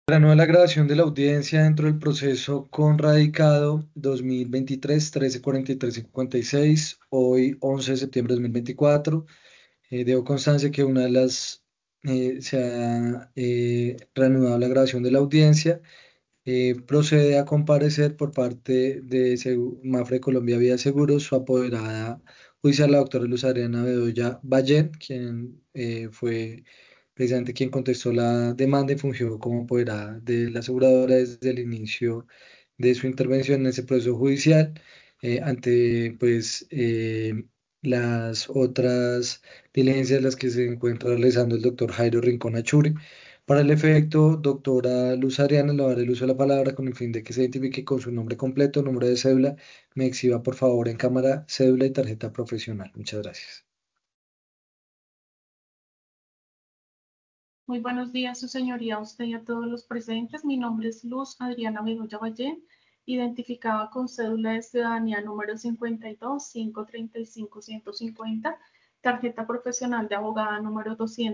Reanuda la grabación de la audiencia dentro del proceso con radicado 2023 134356, hoy 11 de septiembre de 2024. Debo constancia que una de las se ha reanudado la grabación de la audiencia. Procede a comparecer por parte de Mafre Colombia Vía Seguros, su apoderada judicial, la doctora Luz Adriana Bedoya Ballén, quien fue precisamente quien contestó la demanda y fungió como apoderada de la aseguradora desde el inicio de su intervención en ese proceso judicial, ante las otras diligencias en las que se encuentra realizando el doctor Jairo Rincón Achuri. Para el efecto, doctora Luz Adriana, le daré el uso de la palabra con el fin de que se identifique con su nombre completo, número de cédula. Me exhiba, por favor, en cámara, cédula y tarjeta profesional. Muchas gracias. Muy buenos días, su señoría, a usted y a todos los presentes. Mi nombre es Luz Adriana Bedoya Ballén, identificada con cédula de ciudadanía número 52-535-150, tarjeta profesional de abogada número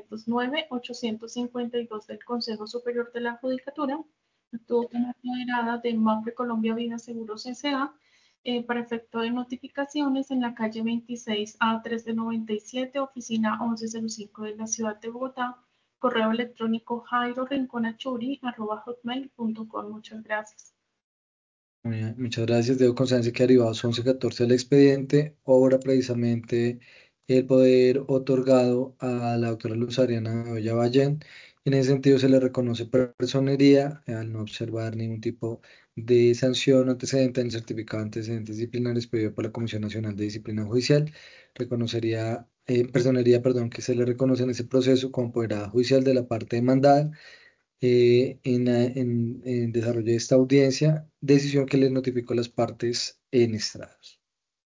209-852 del Consejo Superior de la Judicatura. Actúo como apoderada de MAPRE Colombia Vida Seguros S.A. Para efecto de notificaciones en la calle 26A 3 de 97, oficina 1105 de la ciudad de Bogotá. Correo electrónico jairorinconachuri@hotmail.com. Muchas gracias. Muy bien, muchas gracias. Debo constancia que derivados 1114 del expediente, obra precisamente el poder otorgado a la doctora Luz Ariana Bedoya Ballén. En ese sentido, se le reconoce personería al no observar ningún tipo de sanción o antecedente en el certificado de antecedentes disciplinarios pedido por la Comisión Nacional de Disciplina Judicial. Reconocería, personería, perdón, que se le reconoce en ese proceso como apoderada judicial de la parte demandada en desarrollo de esta audiencia, decisión que les notificó las partes en estrados.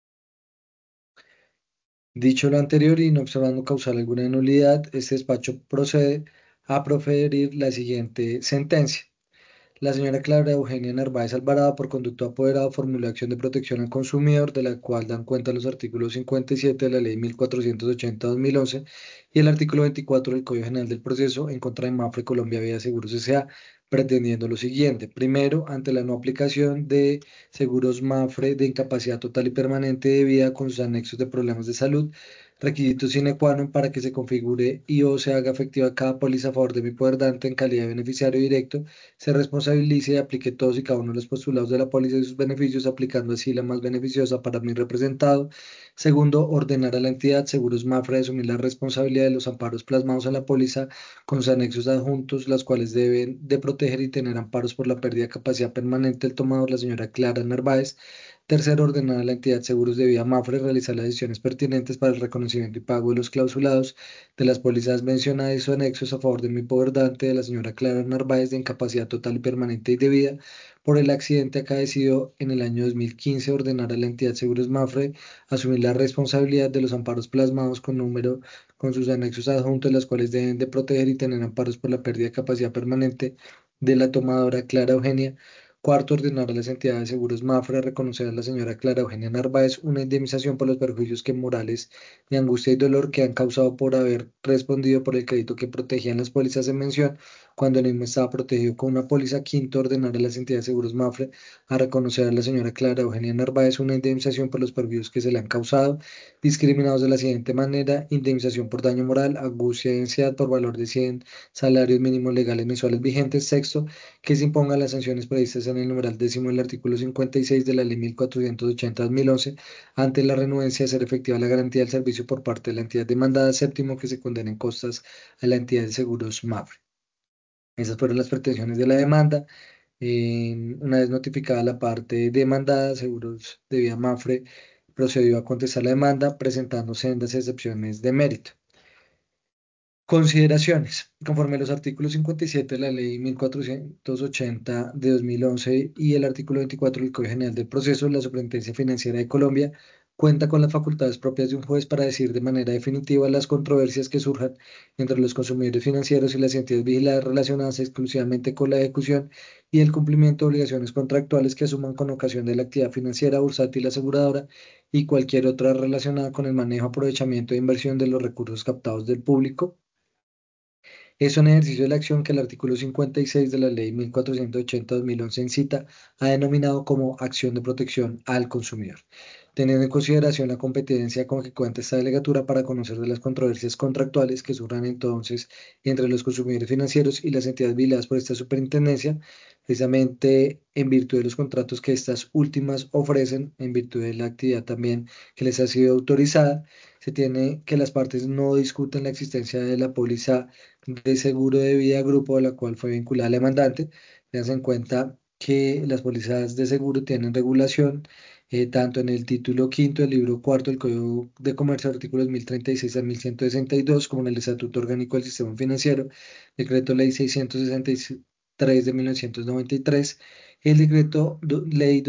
Dicho lo anterior y no observando causal alguna nulidad, este despacho procede a proferir la siguiente sentencia. La señora Clara Eugenia Narváez Alvarado, por conducto apoderado, formuló acción de protección al consumidor, de la cual dan cuenta los artículos 57 de la Ley 1480/2011 y el artículo 24 del Código General del Proceso en contra de Mafre Colombia Vía Seguros S.A., pretendiendo lo siguiente. Primero, ante la no aplicación de seguros Mafre de incapacidad total y permanente de vida con sus anexos de problemas de salud, requisito sine qua non para que se configure y o se haga efectiva cada póliza a favor de mi poder dante en calidad de beneficiario directo, se responsabilice y aplique todos y cada uno de los postulados de la póliza y sus beneficios, aplicando así la más beneficiosa para mi representado. Segundo, ordenar a la entidad Seguros Mafra de asumir la responsabilidad de los amparos plasmados en la póliza con sus anexos adjuntos, las cuales deben de proteger y tener amparos por la pérdida de capacidad permanente del tomador, la señora Clara Narváez. Tercero, ordenar a la entidad Seguros de Vida Mafre realizar las decisiones pertinentes para el reconocimiento y pago de los clausulados de las pólizas mencionadas y sus anexos a favor de mi poder dante de la señora Clara Narváez de incapacidad total y permanente y de vida por el accidente acaecido en el año 2015, ordenar a la entidad Seguros Mafre asumir la responsabilidad de los amparos plasmados con sus anexos adjuntos, las cuales deben de proteger y tener amparos por la pérdida de capacidad permanente de la tomadora Clara Eugenia. Cuarto, ordenar a las entidades de seguros Mafre reconocer a la señora Clara Eugenia Narváez una indemnización por los perjuicios que morales de angustia y dolor que han causado por haber respondido por el crédito que protegían las pólizas en mención cuando el mismo estaba protegido con una póliza. Quinto, ordenar a las entidades de seguros Mafre a reconocer a la señora Clara Eugenia Narváez una indemnización por los perjuicios que se le han causado, discriminados de la siguiente manera: indemnización por daño moral, angustia y ansiedad por valor de 100 salarios mínimos legales mensuales vigentes. Sexto, que se impongan las sanciones previstas en el numeral décimo del artículo 56 de la Ley 1480/2011 ante la renuencia de ser efectiva la garantía del servicio por parte de la entidad demandada. Séptimo, que se condenen costas a la entidad de seguros MAFRE. Esas fueron las pretensiones de la demanda. Una vez notificada la parte demandada, Seguros de Vida MAFRE procedió a contestar la demanda presentando sendas excepciones de mérito. Consideraciones. Conforme a los artículos 57 de la Ley 1480 de 2011 y el artículo 24 del Código General del Proceso, la Superintendencia Financiera de Colombia cuenta con las facultades propias de un juez para decidir de manera definitiva las controversias que surjan entre los consumidores financieros y las entidades vigiladas relacionadas exclusivamente con la ejecución y el cumplimiento de obligaciones contractuales que asuman con ocasión de la actividad financiera, bursátil, aseguradora y cualquier otra relacionada con el manejo, aprovechamiento e inversión de los recursos captados del público Es un ejercicio de la acción que el artículo 56 de la Ley 1480-2011 incita ha denominado como acción de protección al consumidor, teniendo en consideración la competencia con que cuenta esta delegatura para conocer de las controversias contractuales que surjan entonces entre los consumidores financieros y las entidades vigiladas por esta superintendencia, precisamente en virtud de los contratos que estas últimas ofrecen, en virtud de la actividad también que les ha sido autorizada. Se tiene que las partes no discuten la existencia de la póliza de seguro de vida grupo a la cual fue vinculada la demandante. Tengan en cuenta que las pólizas de seguro tienen regulación tanto en el título quinto del libro cuarto del Código de Comercio, artículos 1036 a 1162, como en el Estatuto Orgánico del Sistema Financiero, Decreto Ley 663 de 1993, el Decreto Ley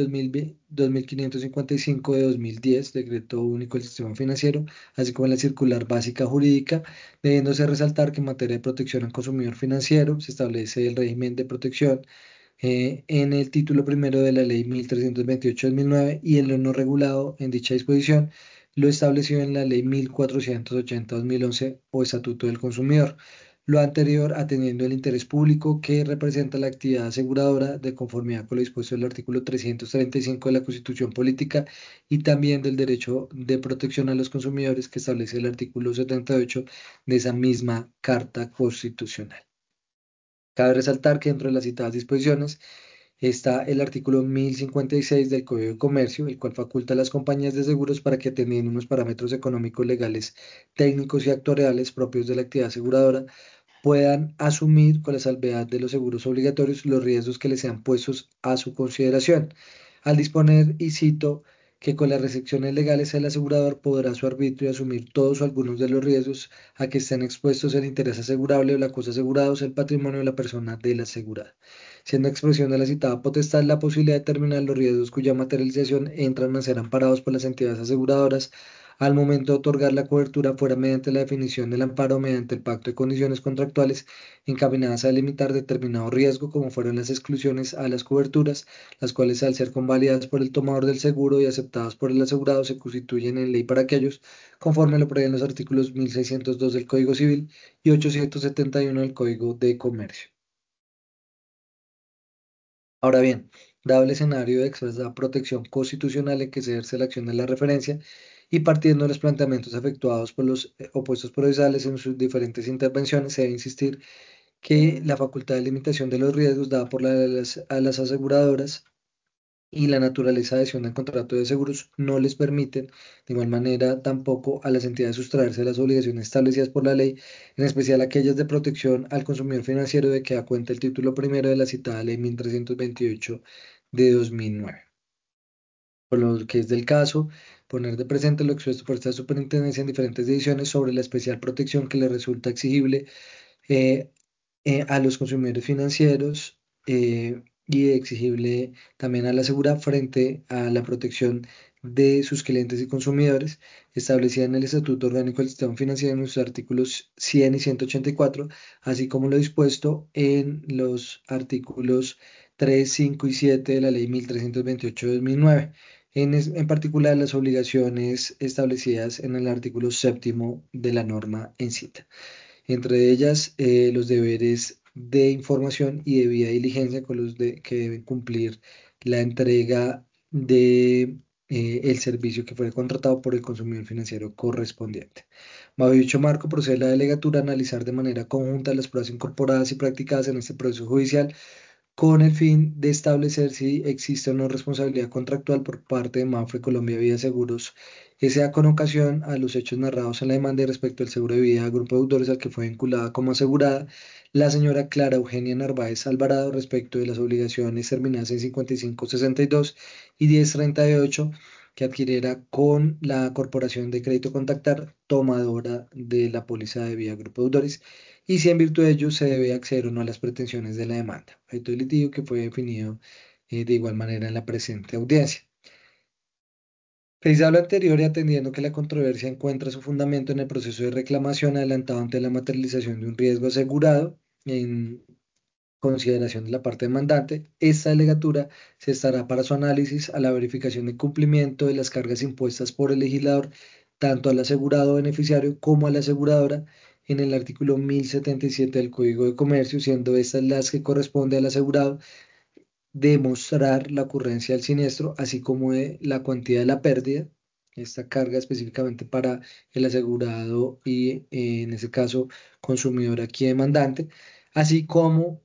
2555 de 2010, Decreto Único del Sistema Financiero, así como la Circular Básica Jurídica, debiéndose resaltar que en materia de protección al consumidor financiero se establece el régimen de protección en el título primero de la Ley 1328 de 2009 y en lo no regulado en dicha disposición lo establecido en la Ley 1480 de 2011 o Estatuto del Consumidor. Lo anterior atendiendo el interés público que representa la actividad aseguradora de conformidad con lo dispuesto del artículo 335 de la Constitución Política y también del derecho de protección a los consumidores que establece el artículo 78 de esa misma Carta Constitucional. Cabe resaltar que dentro de las citadas disposiciones está el artículo 1056 del Código de Comercio, el cual faculta a las compañías de seguros para que atendiendo unos parámetros económicos, legales, técnicos y actuariales propios de la actividad aseguradora, puedan asumir con la salvedad de los seguros obligatorios los riesgos que les sean puestos a su consideración. Al disponer, y cito, que con las restricciones legales el asegurador podrá a su arbitrio asumir todos o algunos de los riesgos a que estén expuestos el interés asegurable o la cosa asegurados, el patrimonio de la persona del asegurado, siendo expresión de la citada potestad la posibilidad de determinar los riesgos cuya materialización entran a ser amparados por las entidades aseguradoras al momento de otorgar la cobertura fuera mediante la definición del amparo mediante el pacto de condiciones contractuales encaminadas a limitar determinado riesgo, como fueron las exclusiones a las coberturas, las cuales al ser convalidadas por el tomador del seguro y aceptadas por el asegurado se constituyen en ley para aquellos, conforme lo prevén los artículos 1602 del Código Civil y 871 del Código de Comercio. Ahora bien, dado el escenario de expresa protección constitucional en que se ejerce la acción de la referencia y partiendo de los planteamientos efectuados por los opuestos procesales en sus diferentes intervenciones, se debe insistir que la facultad de limitación de los riesgos dada por a las aseguradoras y la naturaleza de adhesión al contrato de seguros no les permiten, de igual manera, tampoco a las entidades sustraerse de las obligaciones establecidas por la ley, en especial aquellas de protección al consumidor financiero de que da cuenta el título primero de la citada Ley 1328 de 2009. Por lo que es del caso, poner de presente lo expuesto por esta superintendencia en diferentes ediciones sobre la especial protección que le resulta exigible eh, a los consumidores financieros y exigible también a la seguridad frente a la protección de sus clientes y consumidores, establecida en el Estatuto Orgánico del Sistema Financiero en los artículos 100 y 184, así como lo dispuesto en los artículos 3, 5 y 7 de la Ley 1328 de 2009. En particular, las obligaciones establecidas en el artículo séptimo de la norma en cita, entre ellas los deberes de información y debida diligencia con que deben cumplir la entrega de el servicio que fue contratado por el consumidor financiero correspondiente. Bajo dicho marco, procede la delegatura a analizar de manera conjunta las pruebas incorporadas y practicadas en este proceso judicial con el fin de establecer si existe o no responsabilidad contractual por parte de Mafre Colombia Vida Seguros, que sea con ocasión a los hechos narrados en la demanda y respecto al seguro de vida al grupo de deudores al que fue vinculada como asegurada la señora Clara Eugenia Narváez Alvarado respecto de las obligaciones terminadas en 5562 y 1038 que adquiriera con la Corporación de Crédito Contactar, tomadora de la póliza de vida Grupo de Deudores, y si en virtud de ello se debe acceder o no a las pretensiones de la demanda. Objeto del litigio que fue definido de igual manera en la presente audiencia. Precisado lo anterior y atendiendo que la controversia encuentra su fundamento en el proceso de reclamación adelantado ante la materialización de un riesgo asegurado, en consideración de la parte demandante, esta delegatura se estará para su análisis a la verificación de cumplimiento de las cargas impuestas por el legislador, tanto al asegurado beneficiario como a la aseguradora, en el artículo 1077 del Código de Comercio, siendo estas las que corresponde al asegurado demostrar la ocurrencia del siniestro, así como de la cuantía de la pérdida. Esta carga específicamente para el asegurado y en ese caso consumidor aquí demandante, así como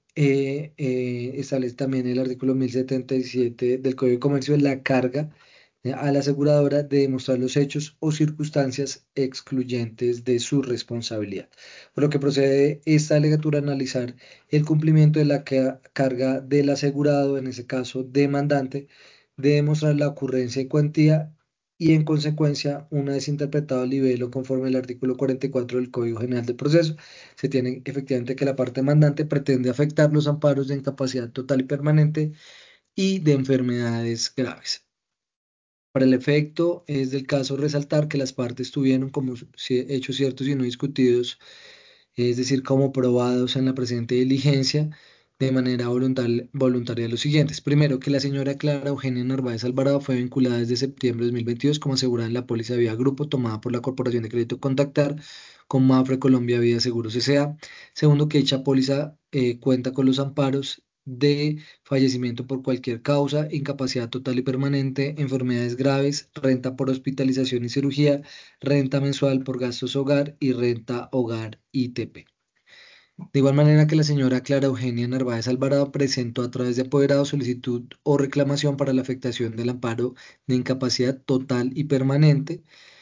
establece también el artículo 1077 del Código de Comercio la carga a la aseguradora de demostrar los hechos o circunstancias excluyentes de su responsabilidad. Por lo que procede esta alegatura a analizar el cumplimiento de la carga del asegurado, en ese caso demandante, de demostrar la ocurrencia y cuantía y en consecuencia, una vez interpretado el libelo conforme al artículo 44 del Código General del Proceso, se tiene efectivamente que la parte demandante pretende afectar los amparos de incapacidad total y permanente y de enfermedades graves. Para el efecto, es del caso resaltar que las partes tuvieron como hechos ciertos y no discutidos, es decir, como probados en la presente diligencia de manera voluntaria los siguientes. Primero, que la señora Clara Eugenia Narváez Alvarado fue vinculada desde septiembre de 2022 como asegurada en la póliza Vía Grupo tomada por la Corporación de Crédito Contactar con Mafre Colombia Vida Seguros S.A. Segundo, que dicha póliza cuenta con los amparos de fallecimiento por cualquier causa, incapacidad total y permanente, enfermedades graves, renta por hospitalización y cirugía, renta mensual por gastos hogar y renta hogar ITP. De igual manera que la señora Clara Eugenia Narváez Alvarado presentó a través de apoderado solicitud o reclamación para la afectación del amparo de incapacidad total y permanente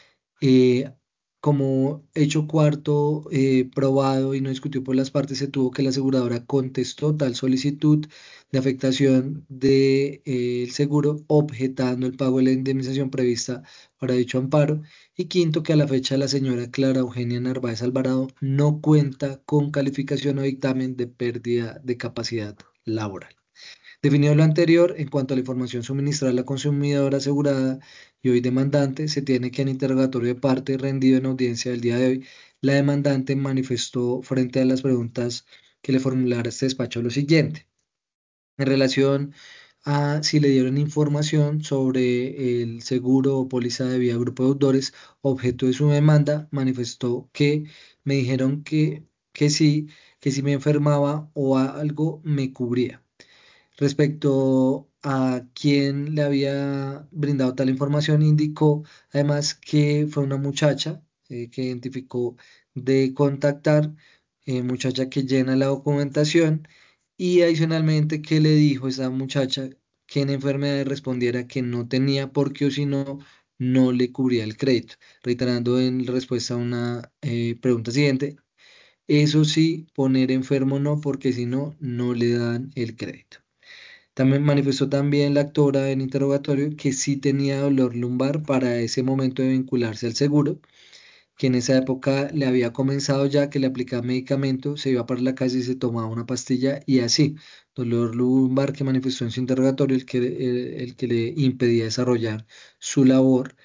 eh, como hecho cuarto probado y no discutido por las partes, se tuvo que la aseguradora contestó tal solicitud de afectación del seguro, objetando el pago de la indemnización prevista para dicho amparo. Y quinto, que a la fecha la señora Clara Eugenia Narváez Alvarado no cuenta con calificación o dictamen de pérdida de capacidad laboral. Definido lo anterior, en cuanto a la información suministrada a la consumidora asegurada y hoy demandante, se tiene que en interrogatorio de parte rendido en audiencia del día de hoy, la demandante manifestó frente a las preguntas que le formulara este despacho lo siguiente. En relación a si le dieron información sobre el seguro o póliza de vía grupo de deudores, objeto de su demanda, manifestó que me dijeron que si me enfermaba o algo me cubría. Respecto a quién le había brindado tal información, indicó además que fue una muchacha que identificó de contactar, muchacha que llena la documentación y adicionalmente que le dijo a esa muchacha que en enfermedad respondiera que no tenía porque o si no, no le cubría el crédito, reiterando en respuesta a una pregunta siguiente. Eso sí, poner enfermo no, porque si no, no le dan el crédito. También manifestó también la actora en interrogatorio que sí tenía dolor lumbar para ese momento de vincularse al seguro, que en esa época le había comenzado ya que le aplicaba medicamento, se iba para la calle y se tomaba una pastilla y así, dolor lumbar que manifestó en su interrogatorio el que le impedía desarrollar su labor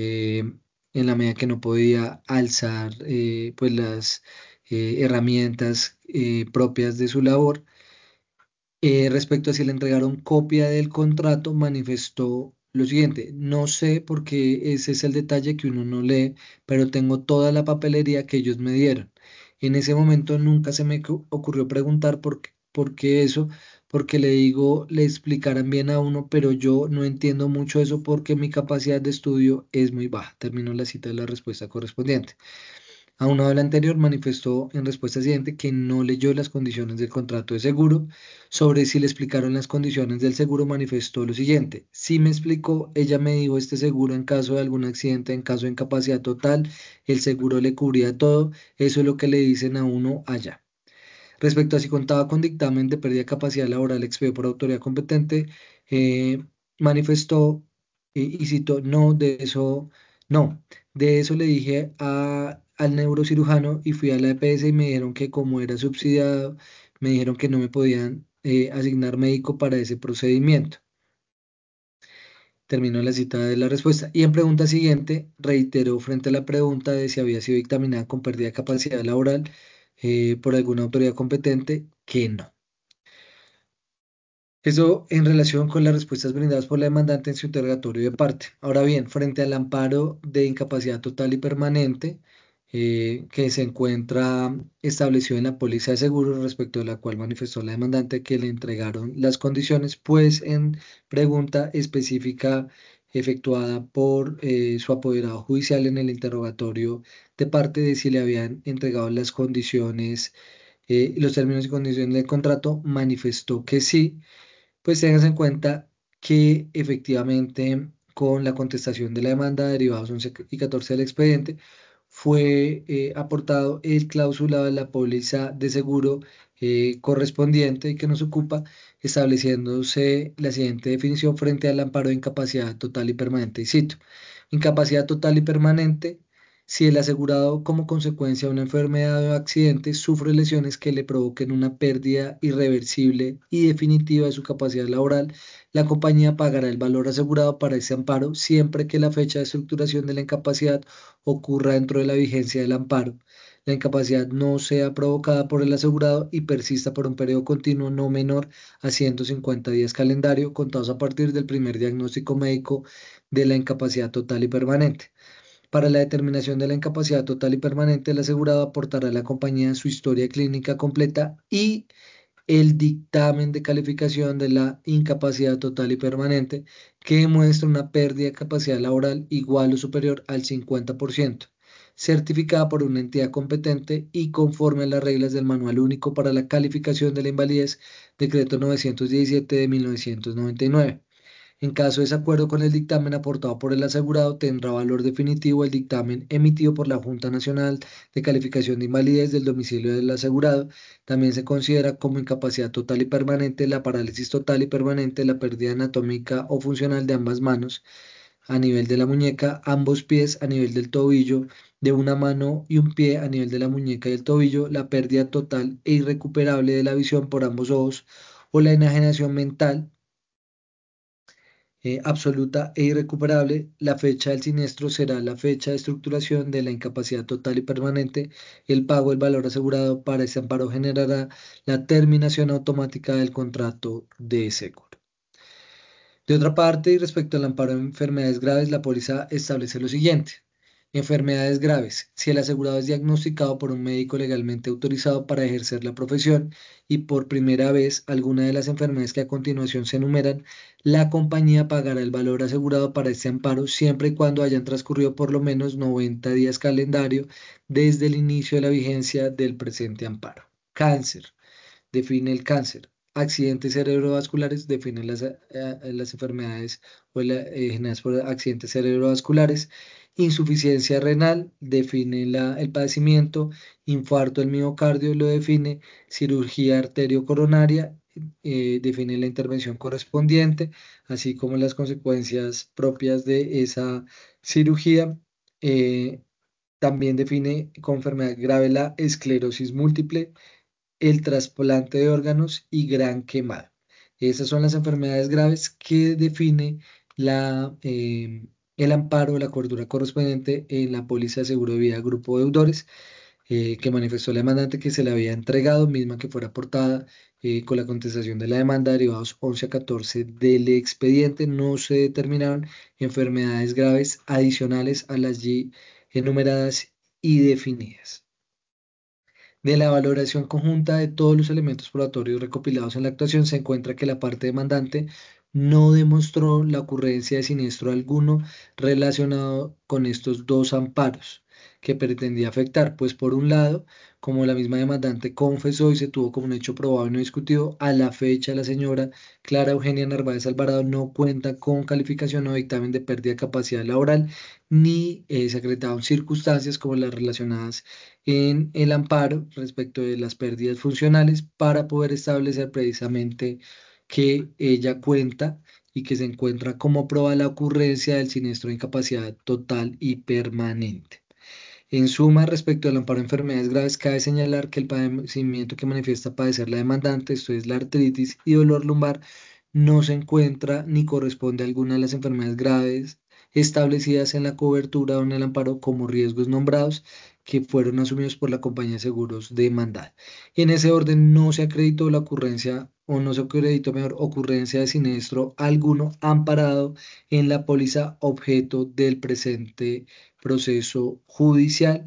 en la medida que no podía alzar pues las herramientas propias de su labor. Respecto a si le entregaron copia del contrato, manifestó lo siguiente, no sé porque ese es el detalle que uno no lee, pero tengo toda la papelería que ellos me dieron. En ese momento nunca se me ocurrió preguntar por qué eso, porque le digo, le explicarán bien a uno, pero yo no entiendo mucho eso porque mi capacidad de estudio es muy baja. Termino la cita de la respuesta correspondiente. Aunado al anterior, manifestó en respuesta siguiente que no leyó las condiciones del contrato de seguro. Sobre si le explicaron las condiciones del seguro, manifestó lo siguiente. Sí me explicó, ella me dijo este seguro en caso de algún accidente, en caso de incapacidad total, el seguro le cubría todo. Eso es lo que le dicen a uno allá. Respecto a si contaba con dictamen de pérdida de capacidad laboral expedido por autoridad competente, eh, manifestó y citó, no, de eso, no, de eso le dije al neurocirujano y fui a la EPS y me dijeron que como era subsidiado, me dijeron que no me podían asignar médico para ese procedimiento. Terminó la cita de la respuesta. Y en pregunta siguiente, reiteró frente a la pregunta de si había sido dictaminada con pérdida de capacidad laboral por alguna autoridad competente, que no. Eso en relación con las respuestas brindadas por la demandante en su interrogatorio de parte. Ahora bien, frente al amparo de incapacidad total y permanente, que se encuentra establecido en la póliza de seguro respecto de la cual manifestó la demandante que le entregaron las condiciones, pues en pregunta específica efectuada por su apoderado judicial en el interrogatorio de parte de si le habían entregado las condiciones, los términos y condiciones del contrato, manifestó que sí. Pues tengas en cuenta que efectivamente con la contestación de la demanda derivados 11 y 14 del expediente fue aportado el clausulado de la póliza de seguro correspondiente que nos ocupa, estableciéndose la siguiente definición frente al amparo de incapacidad total y permanente. Y cito, incapacidad total y permanente si el asegurado como consecuencia de una enfermedad o accidente sufre lesiones que le provoquen una pérdida irreversible y definitiva de su capacidad laboral, la compañía pagará el valor asegurado para ese amparo siempre que la fecha de estructuración de la incapacidad ocurra dentro de la vigencia del amparo. La incapacidad no sea provocada por el asegurado y persista por un periodo continuo no menor a 150 días calendario contados a partir del primer diagnóstico médico de la incapacidad total y permanente. Para la determinación de la incapacidad total y permanente, el asegurado aportará a la compañía su historia clínica completa y el dictamen de calificación de la incapacidad total y permanente que demuestra una pérdida de capacidad laboral igual o superior al 50%, certificada por una entidad competente y conforme a las reglas del Manual Único para la Calificación de la Invalidez, Decreto 917 de 1999. En caso de desacuerdo con el dictamen aportado por el asegurado, tendrá valor definitivo el dictamen emitido por la Junta Nacional de Calificación de Invalidez del domicilio del asegurado. También se considera como incapacidad total y permanente la parálisis total y permanente, la pérdida anatómica o funcional de ambas manos a nivel de la muñeca, ambos pies a nivel del tobillo, de una mano y un pie a nivel de la muñeca y el tobillo, la pérdida total e irrecuperable de la visión por ambos ojos o la enajenación mental absoluta e irrecuperable. La fecha del siniestro será la fecha de estructuración de la incapacidad total y permanente. El pago del valor asegurado para este amparo generará la terminación automática del contrato de seguro. De otra parte, y respecto al amparo de enfermedades graves, la póliza establece lo siguiente. Enfermedades graves. Si el asegurado es diagnosticado por un médico legalmente autorizado para ejercer la profesión y por primera vez alguna de las enfermedades que a continuación se enumeran, la compañía pagará el valor asegurado para este amparo siempre y cuando hayan transcurrido por lo menos 90 días calendario desde el inicio de la vigencia del presente amparo. Cáncer define el cáncer. Accidentes cerebrovasculares define las enfermedades generadas por accidentes cerebrovasculares. Insuficiencia renal define el padecimiento. Infarto del miocardio lo define. Cirugía arteriocoronaria define la intervención correspondiente, así como las consecuencias propias de esa cirugía. Eh, También define como enfermedad grave la esclerosis múltiple, el trasplante de órganos y gran quemado. Esas son las enfermedades graves que define el amparo, la cobertura correspondiente en la póliza de seguro de vida Grupo Deudores, que manifestó la demandante que se le había entregado, misma que fuera aportada con la contestación de la demanda derivados 11 a 14 del expediente. No se determinaron enfermedades graves adicionales a las ya enumeradas y definidas. De la valoración conjunta de todos los elementos probatorios recopilados en la actuación, se encuentra que la parte demandante no demostró la ocurrencia de siniestro alguno relacionado con estos dos amparos que pretendía afectar, pues por un lado, como la misma demandante confesó y se tuvo como un hecho probado y no discutido, a la fecha la señora Clara Eugenia Narváez Alvarado no cuenta con calificación o dictamen de pérdida de capacidad laboral, ni se acreditaron circunstancias como las relacionadas en el amparo respecto de las pérdidas funcionales para poder establecer precisamente que ella cuenta y que se encuentra como prueba la ocurrencia del siniestro de incapacidad total y permanente. En suma, respecto al amparo de enfermedades graves, cabe señalar que el padecimiento que manifiesta padecer la demandante, esto es la artritis y dolor lumbar, no se encuentra ni corresponde a alguna de las enfermedades graves establecidas en la cobertura o en el amparo como riesgos nombrados que fueron asumidos por la compañía de seguros demandada. En ese orden no se acreditó la ocurrencia o no se acreditó mejor ocurrencia de siniestro alguno amparado en la póliza objeto del presente proceso judicial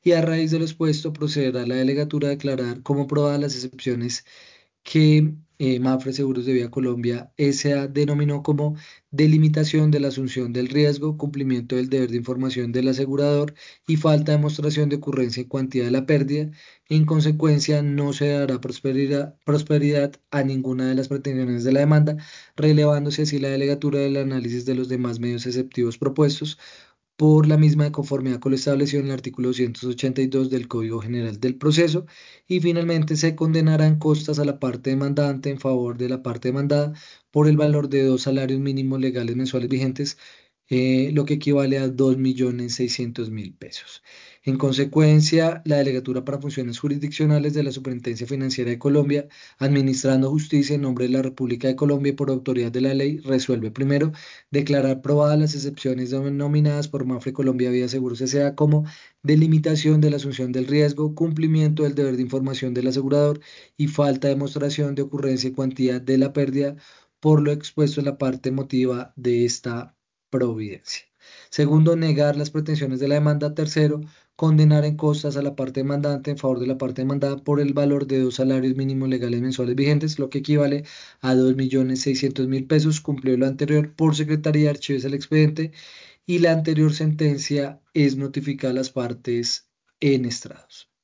y a raíz de lo expuesto procederá la delegatura a declarar como probadas las excepciones que Mapfre Seguros de Vía Colombia S.A. denominó como delimitación de la asunción del riesgo, cumplimiento del deber de información del asegurador y falta de demostración de ocurrencia y cuantía de la pérdida. En consecuencia, no se dará prosperidad a ninguna de las pretensiones de la demanda, relevándose así la delegatura del análisis de los demás medios exceptivos propuestos por la misma de conformidad con lo establecido en el artículo 282 del Código General del Proceso, y finalmente se condenarán costas a la parte demandante en favor de la parte demandada por el valor de 2 salarios mínimos legales mensuales vigentes, lo que equivale a 2.600.000 pesos. En consecuencia, la Delegatura para Funciones Jurisdiccionales de la Superintendencia Financiera de Colombia, administrando justicia en nombre de la República de Colombia y por autoridad de la ley, resuelve primero declarar probadas las excepciones denominadas por Mafre Colombia Vía Seguros S.A. como delimitación de la asunción del riesgo, cumplimiento del deber de información del asegurador y falta de demostración de ocurrencia y cuantía de la pérdida por lo expuesto en la parte emotiva de esta providencia. Segundo, negar las pretensiones de la demanda. Tercero, condenar en costas a la parte demandante en favor de la parte demandada por el valor de 2 salarios mínimos legales mensuales vigentes, lo que equivale a 2.600.000 pesos. Cumplió lo anterior por Secretaría de Archivos del expediente y la anterior sentencia es notificada a las partes en estrados.